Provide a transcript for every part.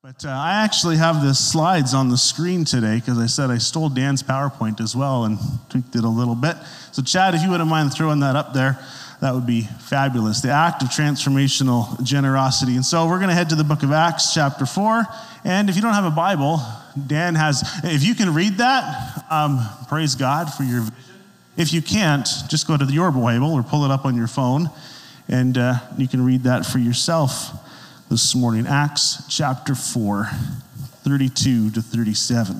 But I actually have the slides on the screen today because I said I stole Dan's PowerPoint as well and tweaked it a little bit. So Chad, if you wouldn't mind throwing that up there, that would be fabulous. The act of transformational generosity. And so we're going to head to the book of Acts chapter 4. And if you don't have a Bible, Dan has, if you can read that, praise God for your vision. If you can't, just go to your Bible or pull it up on your phone and you can read that for yourself this morning. Acts chapter 4, 32 to 37.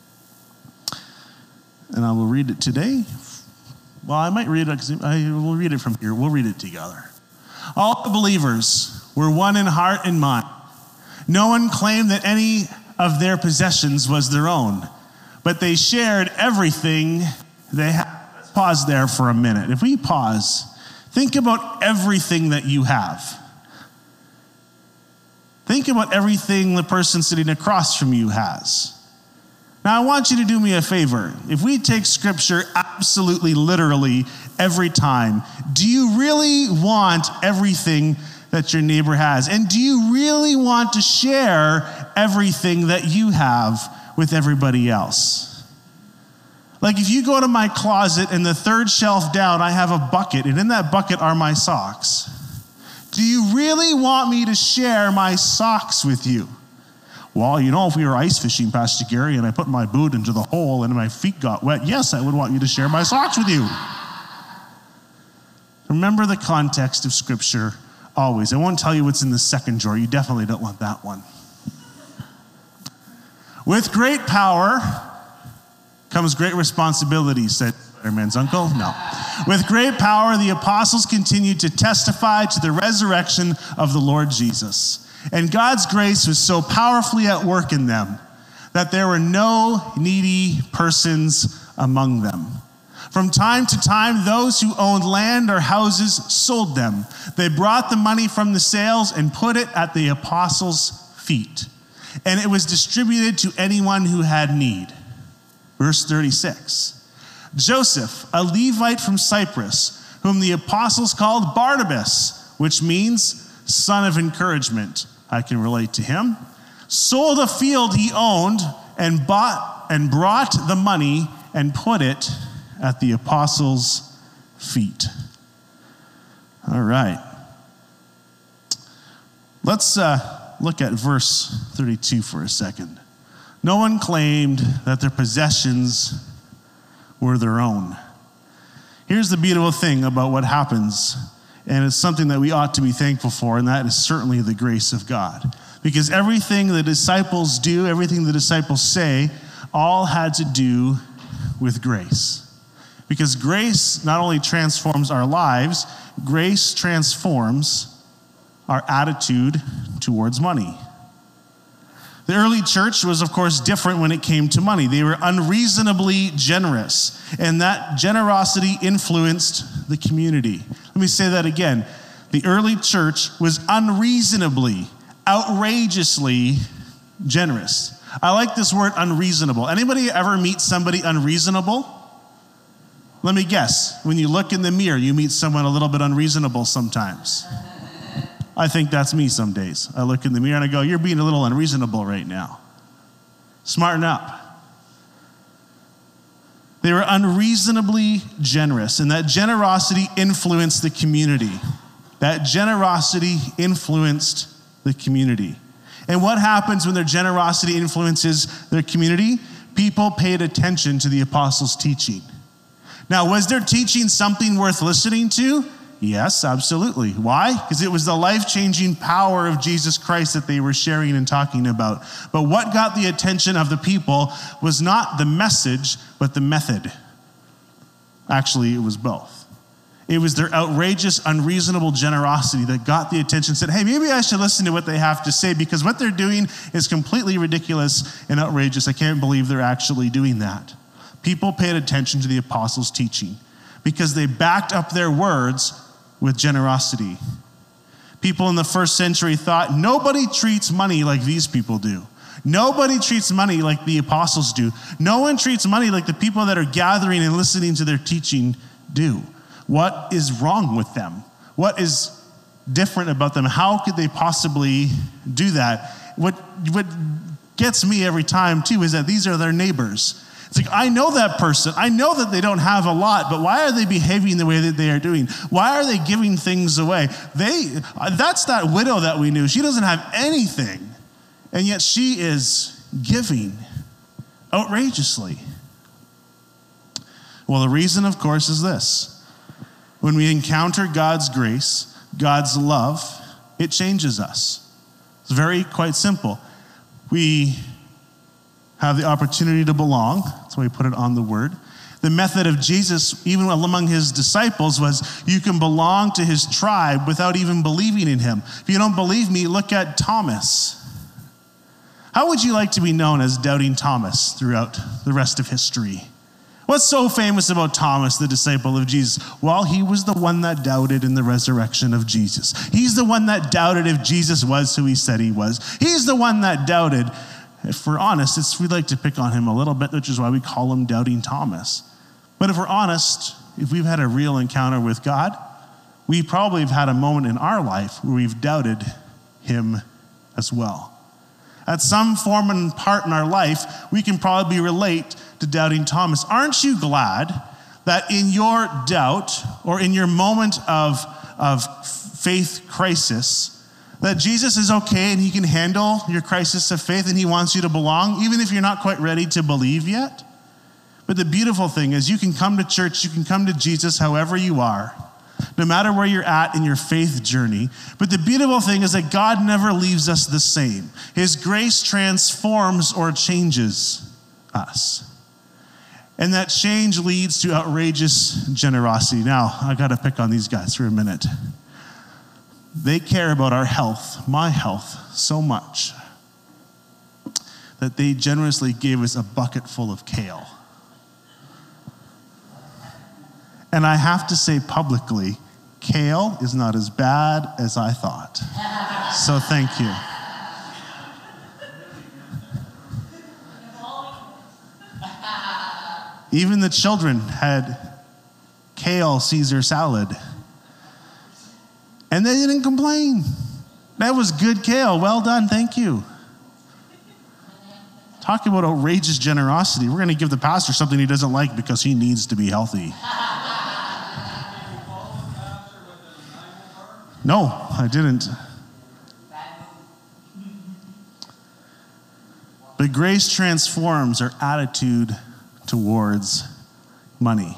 And I will read it today. Well, I might read it because I will read it from here. We'll read it together. All the believers were one in heart and mind. No one claimed that any of their possessions was their own, but they shared everything they had. Let's pause there for a minute. If we pause, think about everything that you have. Think about everything the person sitting across from you has. Now, I want you to do me a favor. If we take Scripture absolutely literally every time, do you really want everything that your neighbor has? And do you really want to share everything that you have with everybody else? Like if you go to my closet and the third shelf down, I have a bucket, and in that bucket are my socks. Do you really want me to share my socks with you? Well, you know, if we were ice fishing, Pastor Gary, and I put my boot into the hole and my feet got wet, yes, I would want you to share my socks with you. Remember the context of Scripture always. I won't tell you what's in the second drawer. You definitely don't want that one. With great power comes great responsibility, said Spider-Man's uncle. No. With great power, the apostles continued to testify to the resurrection of the Lord Jesus. And God's grace was so powerfully at work in them that there were no needy persons among them. From time to time, those who owned land or houses sold them. They brought the money from the sales and put it at the apostles' feet. And it was distributed to anyone who had need. Verse 36. Joseph, a Levite from Cyprus, whom the apostles called Barnabas, which means son of encouragement. I can relate to him. Sold a field he owned and brought the money and put it at the apostles' feet. All right. Let's look at verse 32 for a second. No one claimed that their possessions were their own. Here's the beautiful thing about what happens, and it's something that we ought to be thankful for, and that is certainly the grace of God. Because everything the disciples do, everything the disciples say, all had to do with grace. Because grace not only transforms our lives, grace transforms our attitude towards money. The early church was, of course, different when it came to money. They were unreasonably generous, and that generosity influenced the community. Let me say that again. The early church was unreasonably, outrageously generous. I like this word unreasonable. Anybody ever meet somebody unreasonable? Let me guess. When you look in the mirror, you meet someone a little bit unreasonable sometimes. I think that's me some days. I look in the mirror and I go, you're being a little unreasonable right now. Smarten up. They were unreasonably generous, and that generosity influenced the community. That generosity influenced the community. And what happens when their generosity influences their community? People paid attention to the apostles' teaching. Now, was their teaching something worth listening to? Yes, absolutely. Why? Because it was the life-changing power of Jesus Christ that they were sharing and talking about. But what got the attention of the people was not the message, but the method. Actually, it was both. It was their outrageous, unreasonable generosity that got the attention, said, hey, maybe I should listen to what they have to say because what they're doing is completely ridiculous and outrageous. I can't believe they're actually doing that. People paid attention to the apostles' teaching because they backed up their words with generosity. People in the first century thought, nobody treats money like these people do. Nobody treats money like the apostles do. No one treats money like the people that are gathering and listening to their teaching do. What is wrong with them? What is different about them? How could they possibly do that? what gets me every time too is that these are their neighbors. It's like, I know that person. I know that they don't have a lot, but why are they behaving the way that they are doing? Why are they giving things away? That's that widow that we knew. She doesn't have anything, and yet she is giving outrageously. Well, the reason, of course, is this. When we encounter God's grace, God's love, it changes us. It's quite simple. We have the opportunity to belong. That's why we put it on the word. The method of Jesus, even among his disciples, was you can belong to his tribe without even believing in him. If you don't believe me, look at Thomas. How would you like to be known as Doubting Thomas throughout the rest of history? What's so famous about Thomas, the disciple of Jesus? Well, he was the one that doubted in the resurrection of Jesus. He's the one that doubted if Jesus was who he said he was. He's the one that doubted. If we're honest, we like to pick on him a little bit, which is why we call him Doubting Thomas. But if we're honest, if we've had a real encounter with God, we probably have had a moment in our life where we've doubted him as well. At some form and part in our life, we can probably relate to Doubting Thomas. Aren't you glad that in your doubt or in your moment of faith crisis, that Jesus is okay and he can handle your crisis of faith and he wants you to belong, even if you're not quite ready to believe yet? But the beautiful thing is you can come to church, you can come to Jesus however you are, no matter where you're at in your faith journey. But the beautiful thing is that God never leaves us the same. His grace transforms or changes us. And that change leads to outrageous generosity. Now, I got to pick on these guys for a minute. They care about our health, my health, so much that they generously gave us a bucket full of kale. And I have to say publicly, kale is not as bad as I thought. So thank you. Even the children had kale Caesar salad. And they didn't complain. That was good kale. Well done. Thank you. Talking about outrageous generosity. We're going to give the pastor something he doesn't like because he needs to be healthy. No, I didn't. But grace transforms our attitude towards money.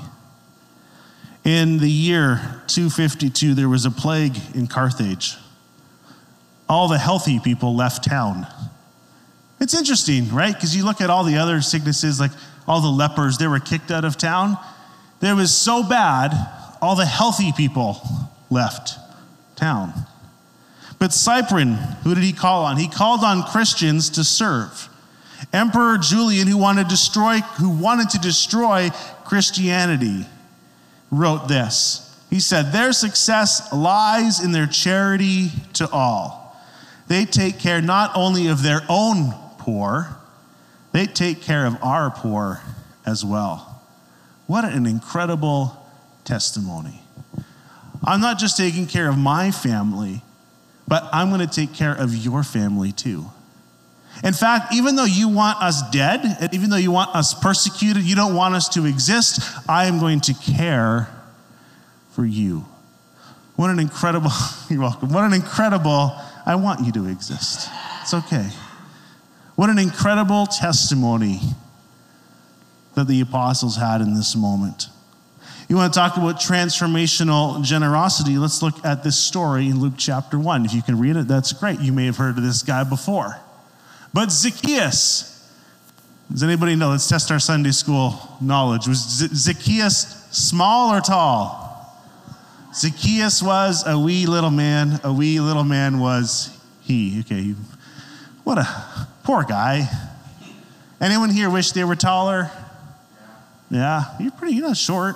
In the year 252, there was a plague in Carthage. All the healthy people left town. It's interesting, right? Because you look at all the other sicknesses, like all the lepers, they were kicked out of town. It was so bad, all the healthy people left town. But Cyprian, who did he call on? He called on Christians to serve. Emperor Julian, who wanted to destroy Christianity, wrote this. He said, "Their success lies in their charity to all. They take care not only of their own poor, they take care of our poor as well." What an incredible testimony. I'm not just taking care of my family, but I'm going to take care of your family too. In fact, even though you want us dead, and even though you want us persecuted, you don't want us to exist, I am going to care for you. What an incredible, you're welcome. What an incredible, I want you to exist. It's okay. What an incredible testimony that the apostles had in this moment. You want to talk about transformational generosity? Let's look at this story in Luke chapter 1. If you can read it, that's great. You may have heard of this guy before. But Zacchaeus, does anybody know? Let's test our Sunday school knowledge. Was Zacchaeus small or tall? Zacchaeus was a wee little man. A wee little man was he. Okay, what a poor guy. Anyone here wish they were taller? Yeah, you're not short.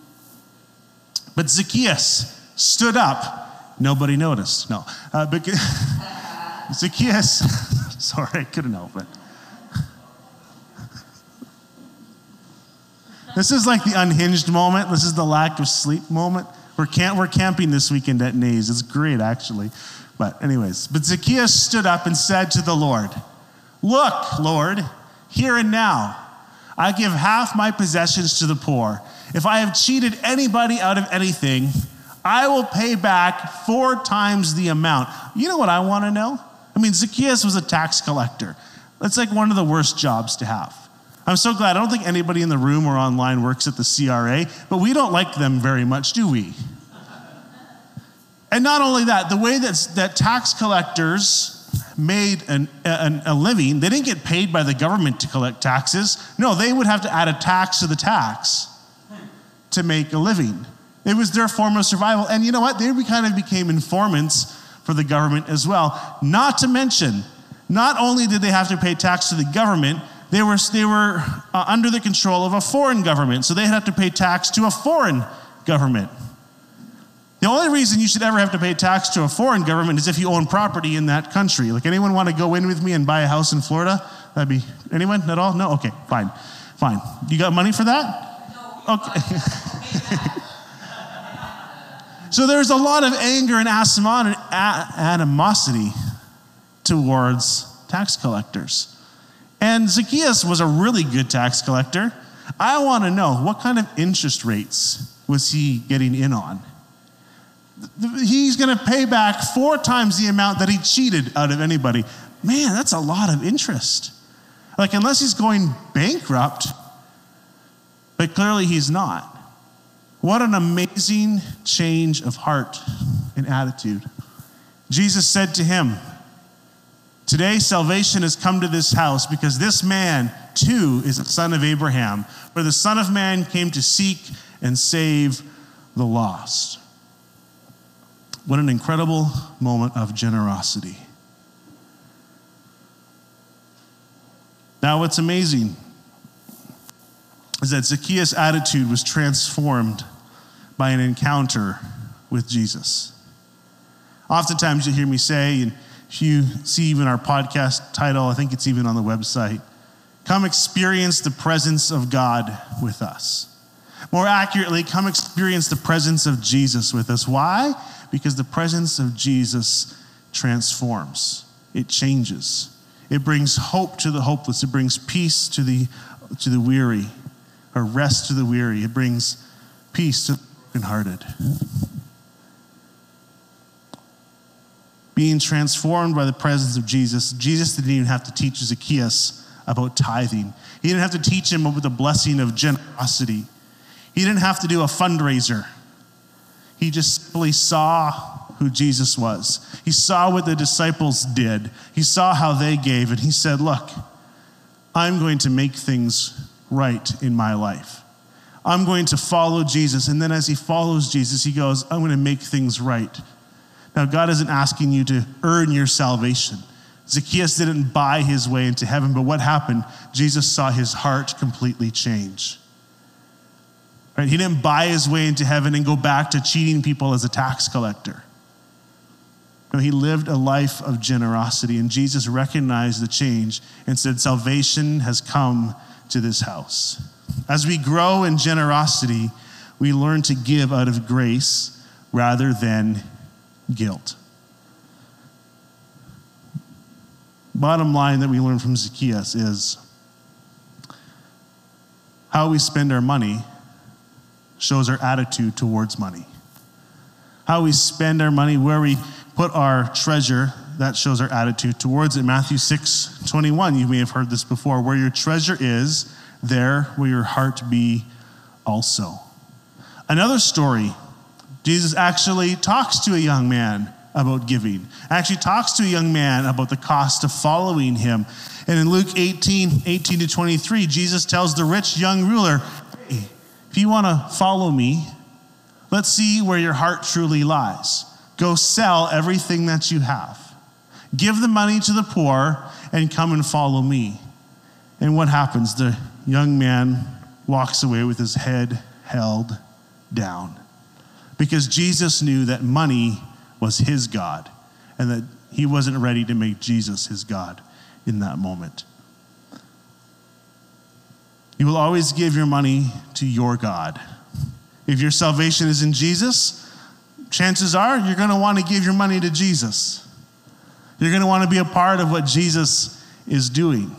But Zacchaeus stood up. Nobody noticed. No. But Zacchaeus, sorry, I couldn't help it. This is like the unhinged moment. This is the lack of sleep moment. We're camping this weekend at Nays. It's great, actually. But anyways, but Zacchaeus stood up and said to the Lord, "Look, Lord, here and now, I give half my possessions to the poor. If I have cheated anybody out of anything, I will pay back 4 times the amount." You know what I want to know? I mean, Zacchaeus was a tax collector. That's like one of the worst jobs to have. I'm so glad. I don't think anybody in the room or online works at the CRA, but we don't like them very much, do we? And not only that, the way that tax collectors made a living, they didn't get paid by the government to collect taxes. No, they would have to add a tax to the tax to make a living. It was their form of survival. And you know what? They kind of became informants for the government as well. Not to mention, not only did they have to pay tax to the government, they were under the control of a foreign government. So they had to pay tax to a foreign government. The only reason you should ever have to pay tax to a foreign government is if you own property in that country. Like, anyone want to go in with me and buy a house in Florida? That'd be, anyone at all? No? Okay, fine. You got money for that? No. Okay. So there's a lot of anger and animosity towards tax collectors. And Zacchaeus was a really good tax collector. I want to know, what kind of interest rates was he getting in on? He's going to pay back 4 times the amount that he cheated out of anybody. Man, that's a lot of interest. Like, unless he's going bankrupt, but clearly he's not. What an amazing change of heart and attitude. Jesus said to him, "Today salvation has come to this house because this man too is a son of Abraham. For the Son of Man came to seek and save the lost." What an incredible moment of generosity. Now, what's amazing is that Zacchaeus' attitude was transformed by an encounter with Jesus. Oftentimes you hear me say, and if you see even our podcast title, I think it's even on the website, "Come experience the presence of God with us." More accurately, come experience the presence of Jesus with us. Why? Because the presence of Jesus transforms. It changes. It brings hope to the hopeless. It brings peace to the weary, or rest to the weary. It brings peace to the brokenhearted. Being transformed by the presence of Jesus, Jesus didn't even have to teach Zacchaeus about tithing. He didn't have to teach him about the blessing of generosity. He didn't have to do a fundraiser. He just simply saw who Jesus was. He saw what the disciples did. He saw how they gave, and he said, "Look, I'm going to make things right in my life. I'm going to follow Jesus." And then as he follows Jesus, he goes, "I'm going to make things right." Now, God isn't asking you to earn your salvation. Zacchaeus didn't buy his way into heaven, but what happened? Jesus saw his heart completely change. Right? He didn't buy his way into heaven and go back to cheating people as a tax collector. No, he lived a life of generosity, and Jesus recognized the change and said, "Salvation has come to this house." As we grow in generosity, we learn to give out of grace rather than guilt. Bottom line that we learn from Zacchaeus is how we spend our money shows our attitude towards money. How we spend our money, where we put our treasure, that shows our attitude towards it. Matthew 6:21, you may have heard this before. "Where your treasure is, there will your heart be also." Another story, Jesus actually talks to a young man about giving. Actually talks to a young man about the cost of following him. And in Luke 18:18-23, Jesus tells the rich young ruler, "Hey, if you want to follow me, let's see where your heart truly lies. Go sell everything that you have. Give the money to the poor and come and follow me." And what happens? The young man walks away with his head held down, because Jesus knew that money was his God and that he wasn't ready to make Jesus his God in that moment. You will always give your money to your God. If your salvation is in Jesus, chances are you're going to want to give your money to Jesus. You're going to want to be a part of what Jesus is doing.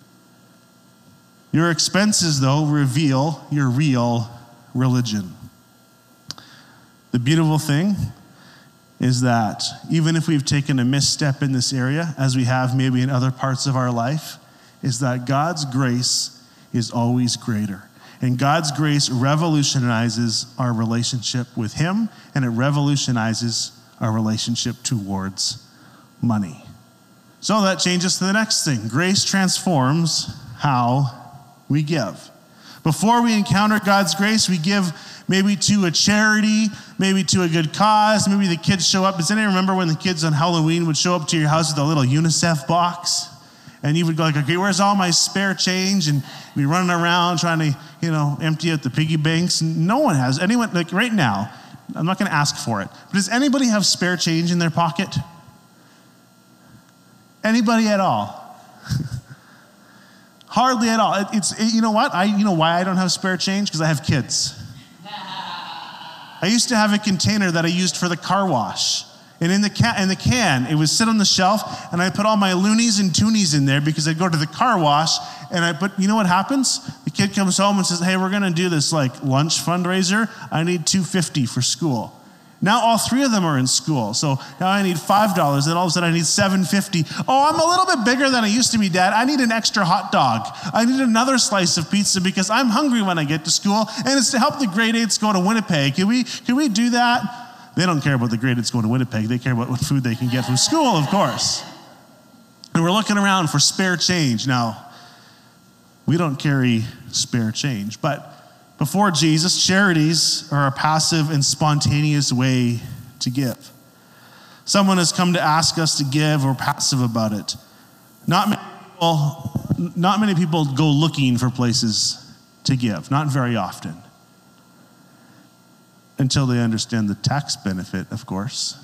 Your expenses, though, reveal your real religion. The beautiful thing is that even if we've taken a misstep in this area, as we have maybe in other parts of our life, is that God's grace is always greater. And God's grace revolutionizes our relationship with Him, and it revolutionizes our relationship towards money. So that changes to the next thing. Grace transforms how we give. Before we encounter God's grace, we give maybe to a charity, maybe to a good cause, maybe the kids show up. Does anyone remember when the kids on Halloween would show up to your house with a little UNICEF box? And you would go like, okay, where's all my spare change? And be running around trying to, empty out the piggy banks. No one has. Anyone, like right now, I'm not going to ask for it, but does anybody have spare change in their pocket? Anybody at all? Hardly at all. You know what? You know why I don't have spare change? Because I have kids. I used to have a container that I used for the car wash. And in the can, it would sit on the shelf, and I put all my loonies and toonies in there because I'd go to the car wash, and you know what happens? The kid comes home and says, hey, we're going to do this lunch fundraiser. I need $2.50 for school. Now all three of them are in school. So now I need $5, and all of a sudden I need $7.50. Oh, I'm a little bit bigger than I used to be, Dad. I need an extra hot dog. I need another slice of pizza because I'm hungry when I get to school, and it's to help the grade 8s go to Winnipeg. Can we do that? They don't care about the grade 8s going to Winnipeg. They care about what food they can get from school, of course. And we're looking around for spare change. Now, we don't carry spare change, but before Jesus, charities are a passive and spontaneous way to give. Someone has come to ask us to give, we're passive about it. Not many people go looking for places to give, not very often. Until they understand the tax benefit, of course.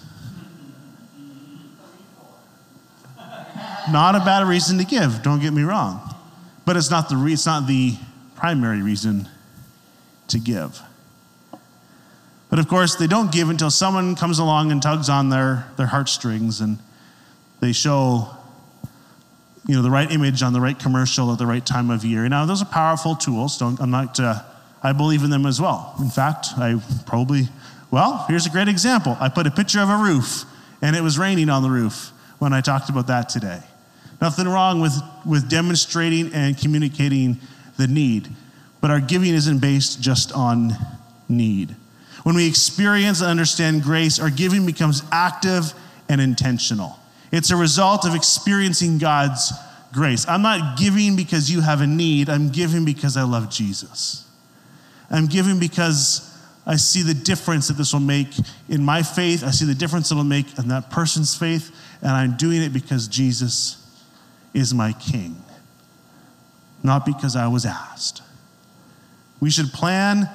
Not a bad reason to give, don't get me wrong. But it's not the primary reason to give. But of course, they don't give until someone comes along and tugs on their heartstrings, and they show the right image on the right commercial at the right time of year. Now, those are powerful tools. I believe in them as well. In fact, here's a great example. I put a picture of a roof, and it was raining on the roof when I talked about that today. Nothing wrong with demonstrating and communicating the need. But our giving isn't based just on need. When we experience and understand grace, our giving becomes active and intentional. It's a result of experiencing God's grace. I'm not giving because you have a need. I'm giving because I love Jesus. I'm giving because I see the difference that this will make in my faith. I see the difference it'll make in that person's faith. And I'm doing it because Jesus is my King, not because I was asked. We should plan.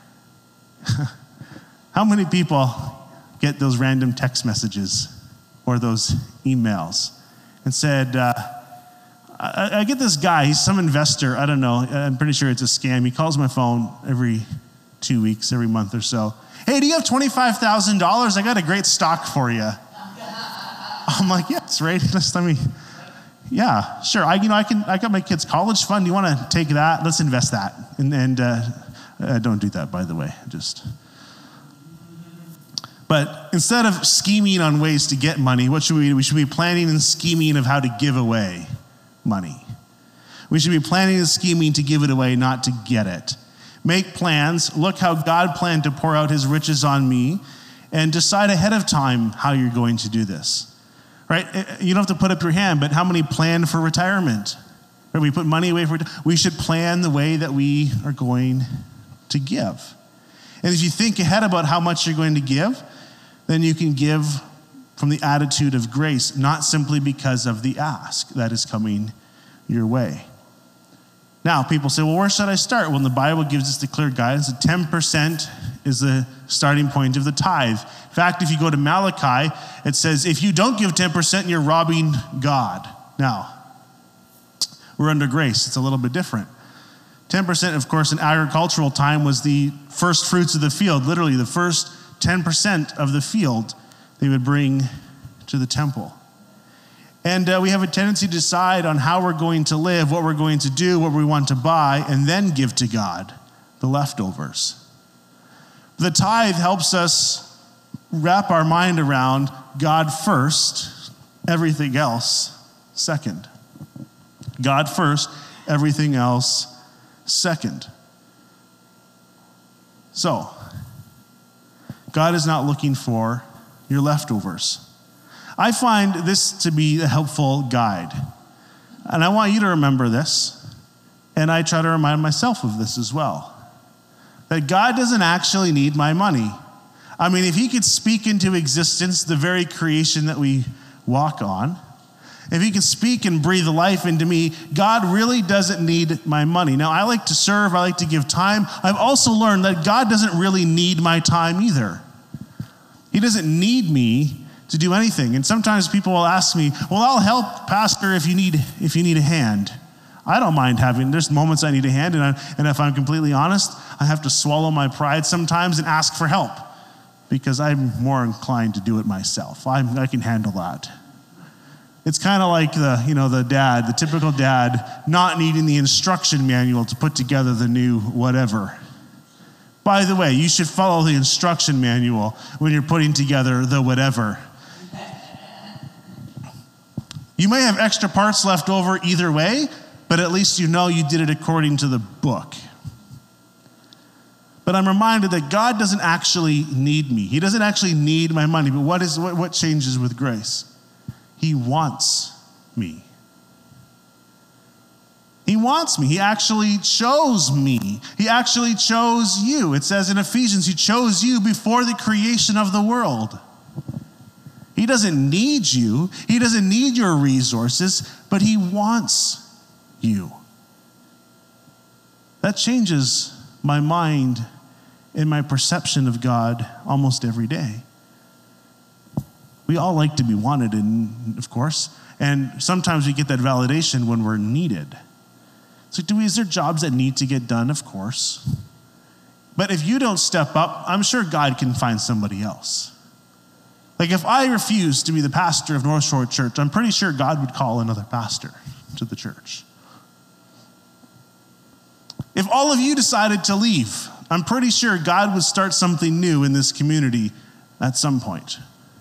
How many people get those random text messages or those emails and said, I get this guy, he's some investor, I don't know, I'm pretty sure it's a scam. He calls my phone every 2 weeks, every month or so. Hey, do you have $25,000? I got a great stock for you. I'm like, yes, right? Yeah, sure. I got my kid's college fund. You want to take that? Let's invest that. And don't do that, by the way. But instead of scheming on ways to get money, what should we do? We should be planning and scheming of how to give away money. We should be planning and scheming to give it away, not to get it. Make plans. Look how God planned to pour out His riches on me, and decide ahead of time how you're going to do this. Right? You don't have to put up your hand, but how many plan for retirement? Or we put money away for retirement. We should plan the way that we are going to give. And if you think ahead about how much you're going to give, then you can give from the attitude of grace, not simply because of the ask that is coming your way. Now, people say, well, where should I start? Well, the Bible gives us the clear guidance that 10% is the starting point of the tithe. In fact, if you go to Malachi, it says, if you don't give 10%, you're robbing God. Now, we're under grace. It's a little bit different. 10%, of course, in agricultural time was the first fruits of the field. Literally, the first 10% of the field they would bring to the temple. And we have a tendency to decide on how we're going to live, what we're going to do, what we want to buy, and then give to God the leftovers. The tithe helps us wrap our mind around God first, everything else second. God first, everything else second. So, God is not looking for your leftovers. I find this to be a helpful guide. And I want you to remember this. And I try to remind myself of this as well. That God doesn't actually need my money. I mean, if he could speak into existence the very creation that we walk on, if he could speak and breathe life into me, God really doesn't need my money. Now, I like to serve, I like to give time. I've also learned that God doesn't really need my time either. He doesn't need me to do anything. And sometimes people will ask me, well, I'll help, Pastor, if you need a hand. I don't mind there's moments I need a hand, and if I'm completely honest, I have to swallow my pride sometimes and ask for help because I'm more inclined to do it myself. I can handle that. It's kind of like the typical dad not needing the instruction manual to put together the new whatever. By the way, you should follow the instruction manual when you're putting together the whatever. You may have extra parts left over either way, but at least you know you did it according to the book. But I'm reminded that God doesn't actually need me. He doesn't actually need my money. But what changes with grace? He wants me. He wants me. He actually chose me. He actually chose you. It says in Ephesians, he chose you before the creation of the world. He doesn't need you. He doesn't need your resources, but he wants you. That changes my mind and my perception of God almost every day. We all like to be wanted, and of course, and sometimes we get that validation when we're needed. So is there jobs that need to get done? Of course. But if you don't step up, I'm sure God can find somebody else. Like if I refuse to be the pastor of North Shore Church, I'm pretty sure God would call another pastor to the church. If all of you decided to leave, I'm pretty sure God would start something new in this community at some point.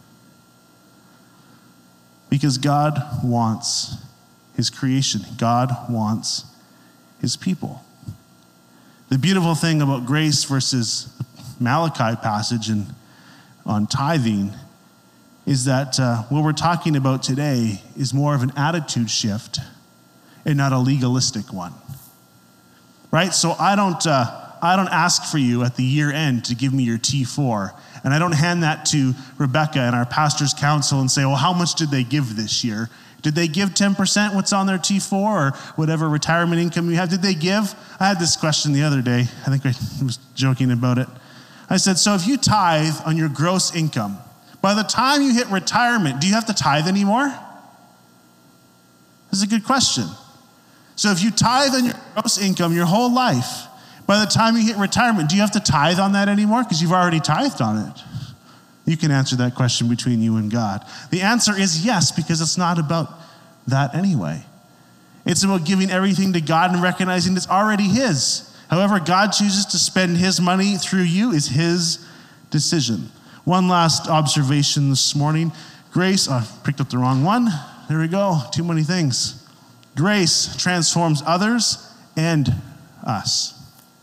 Because God wants his creation. God wants his people. The beautiful thing about grace versus Malachi passage on tithing is that what we're talking about today is more of an attitude shift and not a legalistic one. Right? So I don't ask for you at the year end to give me your T4, and I don't hand that to Rebecca and our pastor's council and say, well, how much did they give this year? Did they give 10% what's on their T4 or whatever retirement income you have? Did they give? I had this question the other day. I think I was joking about it. I said, so if you tithe on your gross income, by the time you hit retirement, do you have to tithe anymore? This is a good question. So if you tithe on your gross income your whole life, by the time you hit retirement, do you have to tithe on that anymore? Because you've already tithed on it. You can answer that question between you and God. The answer is yes, because it's not about that anyway. It's about giving everything to God and recognizing it's already his. However God chooses to spend his money through you is his decision. One last observation this morning. Grace, I picked up the wrong one. There we go, too many things. Grace transforms others and us.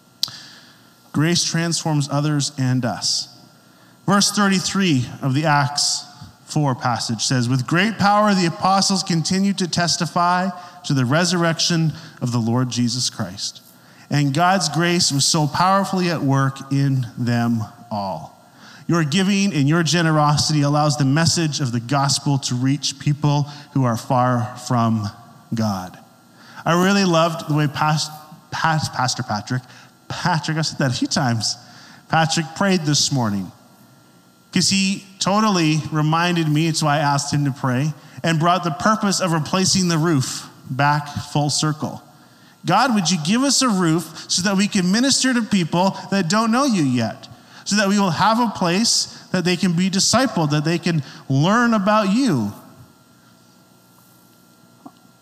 Grace transforms others and us. Verse 33 of the Acts 4 passage says, with great power the apostles continued to testify to the resurrection of the Lord Jesus Christ. And God's grace was so powerfully at work in them all. Your giving and your generosity allows the message of the gospel to reach people who are far from God. I really loved the way Pastor Patrick, I've said that a few times, Patrick prayed this morning. Because he totally reminded me, it's why I asked him to pray, and brought the purpose of replacing the roof back full circle. God, would you give us a roof so that we can minister to people that don't know you yet? So that we will have a place that they can be discipled, that they can learn about you.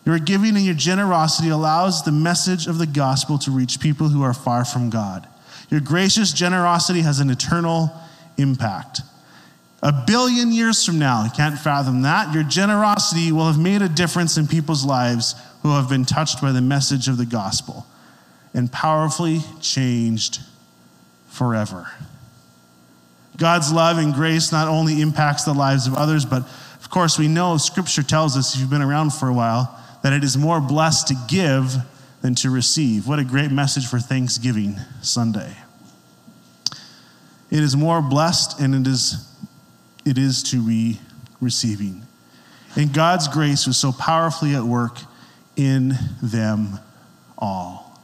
Your giving and your generosity allows the message of the gospel to reach people who are far from God. Your gracious generosity has an eternal impact. 1 billion years from now, I can't fathom that, your generosity will have made a difference in people's lives who have been touched by the message of the gospel and powerfully changed forever. God's love and grace not only impacts the lives of others, but of course we know Scripture tells us, if you've been around for a while, that it is more blessed to give than to receive. What a great message for Thanksgiving Sunday. It is more blessed, and it is to be receiving. And God's grace was so powerfully at work in them all.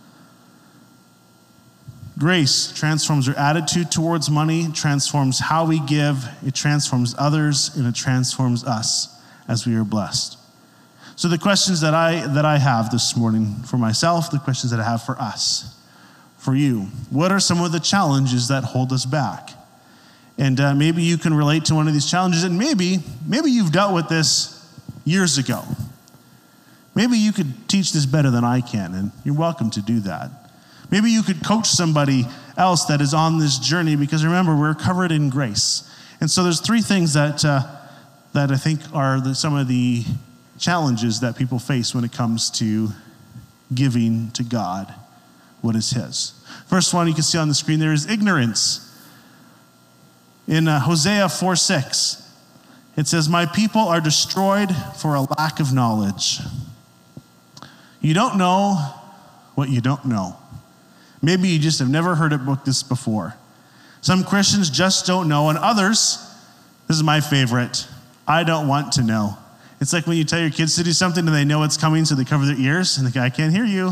Grace transforms our attitude towards money, transforms how we give, it transforms others, and it transforms us as we are blessed. So the questions that I have this morning for myself, the questions that I have for us, for you, what are some of the challenges that hold us back? And maybe you can relate to one of these challenges, and maybe you've dealt with this years ago. Maybe you could teach this better than I can, and you're welcome to do that. Maybe you could coach somebody else that is on this journey, because remember, we're covered in grace. And so there's three things that I think are some of the challenges that people face when it comes to giving to God what is His. First one you can see on the screen there is ignorance. In Hosea 4:6, it says, "My people are destroyed for a lack of knowledge." You don't know what you don't know. Maybe you just have never heard it booked this before. Some Christians just don't know, and others, this is my favorite, I don't want to know. It's like when you tell your kids to do something and they know it's coming, so they cover their ears and the guy can't hear you.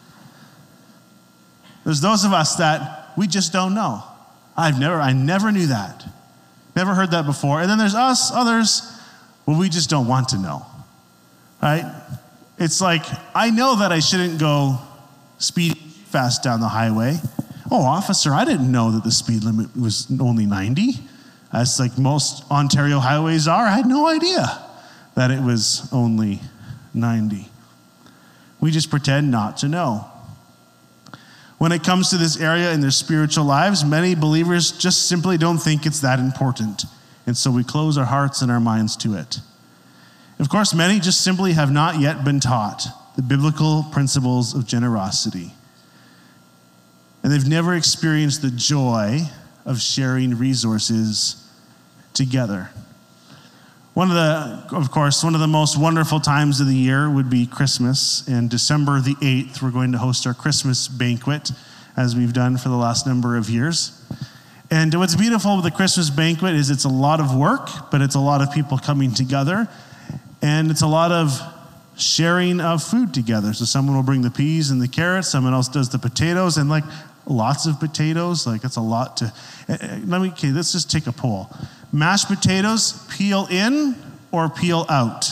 There's those of us that we just don't know. I never knew that. Never heard that before. And then there's us, others, well, we just don't want to know. Right? It's like, I know that I shouldn't go speeding fast down the highway. Oh, officer, I didn't know that the speed limit was only 90. That's like most Ontario highways are. I had no idea that it was only 90. We just pretend not to know. When it comes to this area in their spiritual lives, many believers just simply don't think it's that important. And so we close our hearts and our minds to it. Of course, many just simply have not yet been taught the biblical principles of generosity. And they've never experienced the joy of sharing resources together. One of the most wonderful times of the year would be Christmas. And December the 8th, we're going to host our Christmas banquet, as we've done for the last number of years. And what's beautiful with the Christmas banquet is it's a lot of work, but it's a lot of people coming together. And it's a lot of sharing of food together. So someone will bring the peas and the carrots, someone else does the potatoes, and like lots of potatoes. Like it's a lot to, let's just take a poll. Mashed potatoes, peel in or peel out?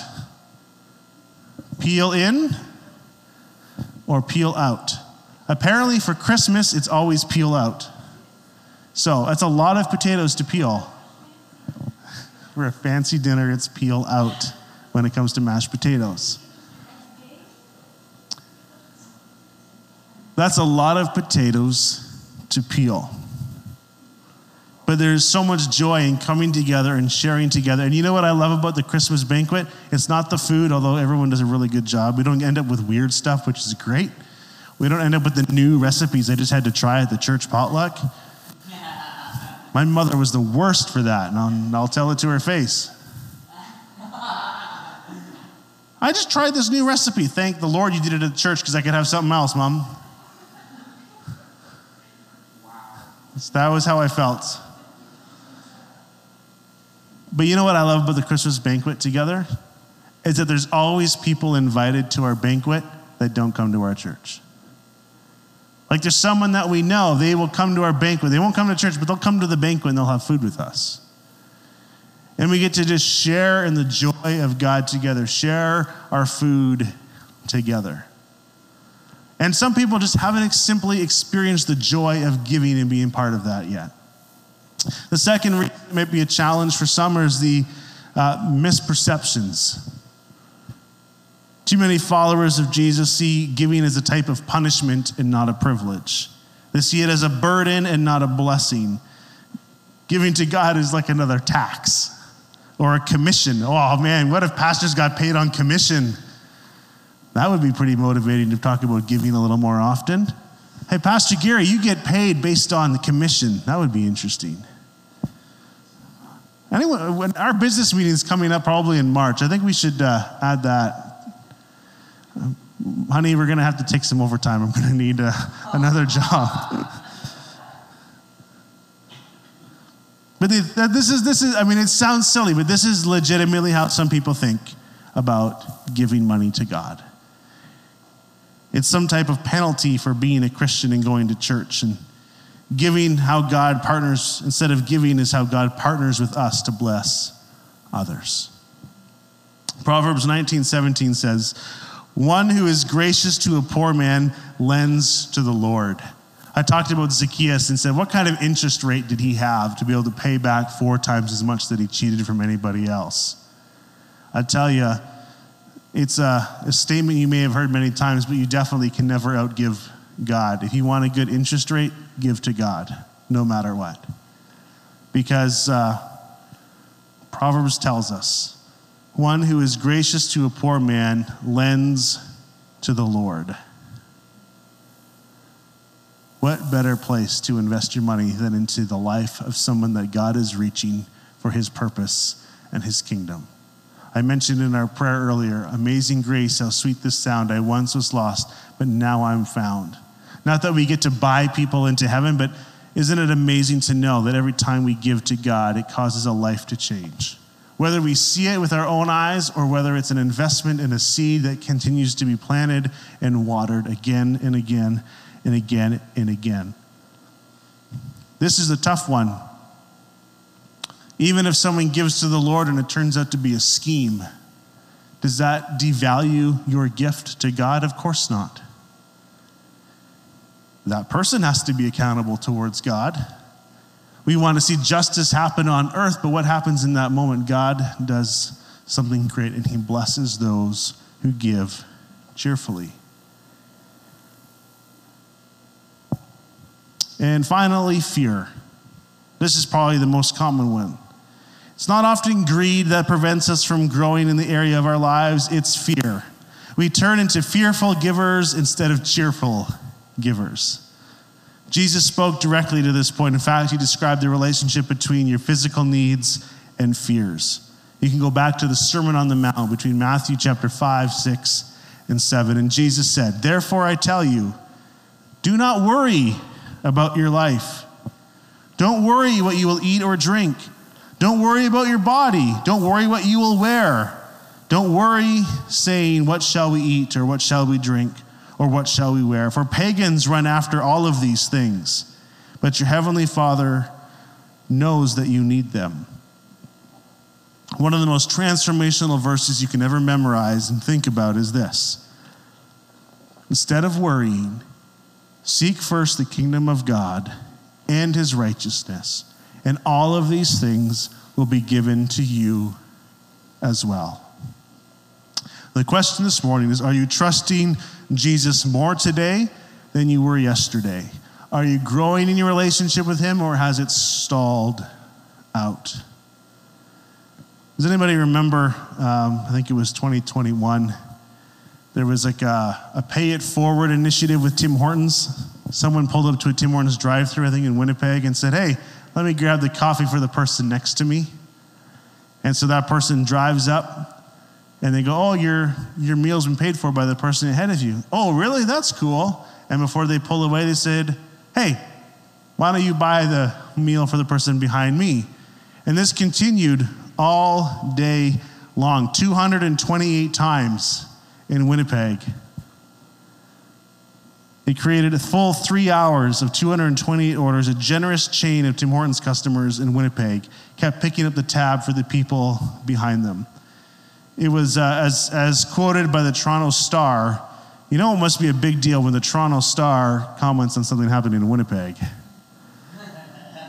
Peel in or peel out? Apparently for Christmas, it's always peel out. So that's a lot of potatoes to peel. For a fancy dinner, it's peel out when it comes to mashed potatoes. That's a lot of potatoes to peel. But there's so much joy in coming together and sharing together. And you know what I love about the Christmas banquet? It's not the food, although everyone does a really good job. We don't end up with weird stuff, which is great. We don't end up with the new recipes I just had to try at the church potluck. My mother was the worst for that, and I'll tell it to her face. I just tried this new recipe. Thank the Lord you did it at church because I could have something else, Mom. That was how I felt. But you know what I love about the Christmas banquet together? Is that there's always people invited to our banquet that don't come to our church. Like there's someone that we know, they will come to our banquet. They won't come to church, but they'll come to the banquet and they'll have food with us. And we get to just share in the joy of God together, share our food together. And some people just haven't simply experienced the joy of giving and being part of that yet. The second reason it might be a challenge for some is the misperceptions. Too many followers of Jesus see giving as a type of punishment and not a privilege. They see it as a burden and not a blessing. Giving to God is like another tax or a commission. Oh man, what if pastors got paid on commission? That would be pretty motivating to talk about giving a little more often. Hey, Pastor Gary, you get paid based on the commission. That would be interesting. Anyway, when our business meeting is coming up probably in March, I think we should add that. Honey, we're going to have to take some overtime. I'm going to need another job. But this is, I mean, it sounds silly, but this is legitimately how some people think about giving money to God. It's some type of penalty for being a Christian and going to church. And giving how God partners, instead of giving, is how God partners with us to bless others. Proverbs 19:17 says, "One who is gracious to a poor man lends to the Lord." I talked about Zacchaeus and said, what kind of interest rate did he have to be able to pay back 4 times as much that he cheated from anybody else? I tell you, it's a statement you may have heard many times, but you definitely can never outgive God. If you want a good interest rate, give to God, no matter what. Because Proverbs tells us, one who is gracious to a poor man lends to the Lord. What better place to invest your money than into the life of someone that God is reaching for his purpose and his kingdom? I mentioned in our prayer earlier, amazing grace, how sweet this sound. I once was lost, but now I'm found. Not that we get to buy people into heaven, but isn't it amazing to know that every time we give to God, it causes a life to change? Whether we see it with our own eyes or whether it's an investment in a seed that continues to be planted and watered again and again and again and again. This is a tough one. Even if someone gives to the Lord and it turns out to be a scheme, does that devalue your gift to God? Of course not. That person has to be accountable towards God. We want to see justice happen on earth, but what happens in that moment? God does something great and he blesses those who give cheerfully. And finally, fear. This is probably the most common one. It's not often greed that prevents us from growing in the area of our lives, it's fear. We turn into fearful givers instead of cheerful givers. Jesus spoke directly to this point. In fact, he described the relationship between your physical needs and fears. You can go back to the Sermon on the Mount between Matthew chapter 5, 6, and 7. And Jesus said, "Therefore I tell you, do not worry about your life. Don't worry what you will eat or drink. Don't worry about your body. Don't worry what you will wear. Don't worry saying, what shall we eat or what shall we drink or what shall we wear? For pagans run after all of these things, but your heavenly Father knows that you need them." One of the most transformational verses you can ever memorize and think about is this. Instead of worrying, seek first the kingdom of God and his righteousness, and all of these things will be given to you as well. The question this morning is, are you trusting Jesus more today than you were yesterday? Are you growing in your relationship with him, or has it stalled out? Does anybody remember, I think it was 2021, there was like a Pay It Forward initiative with Tim Hortons. Someone pulled up to a Tim Hortons drive-thru, I think in Winnipeg, and said, "Hey, let me grab the coffee for the person next to me." And so that person drives up, and they go, "Oh, your meal's been paid for by the person ahead of you." "Oh, really? That's cool." And before they pull away, they said, "Hey, why don't you buy the meal for the person behind me?" And this continued all day long, 228 times in Winnipeg. It created a full 3 hours of 228 orders. A generous chain of Tim Hortons customers in Winnipeg kept picking up the tab for the people behind them. It was, as quoted by the Toronto Star, you know it must be a big deal when the Toronto Star comments on something happening in Winnipeg.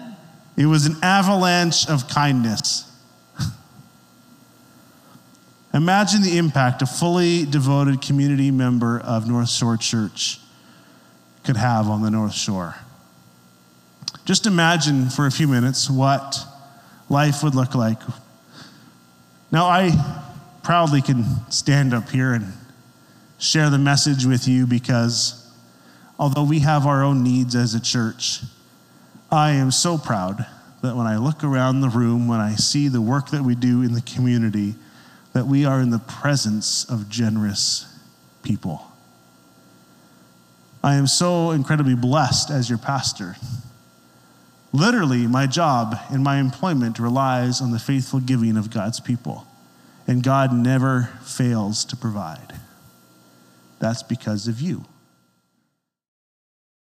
It was an avalanche of kindness. Imagine the impact a fully devoted community member of North Shore Church could have on the North Shore. Just imagine for a few minutes what life would look like. Now, I proudly can stand up here and share the message with you because although we have our own needs as a church, I am so proud that when I look around the room, when I see the work that we do in the community, that we are in the presence of generous people. I am so incredibly blessed as your pastor. Literally, my job and my employment relies on the faithful giving of God's people. And God never fails to provide. That's because of you.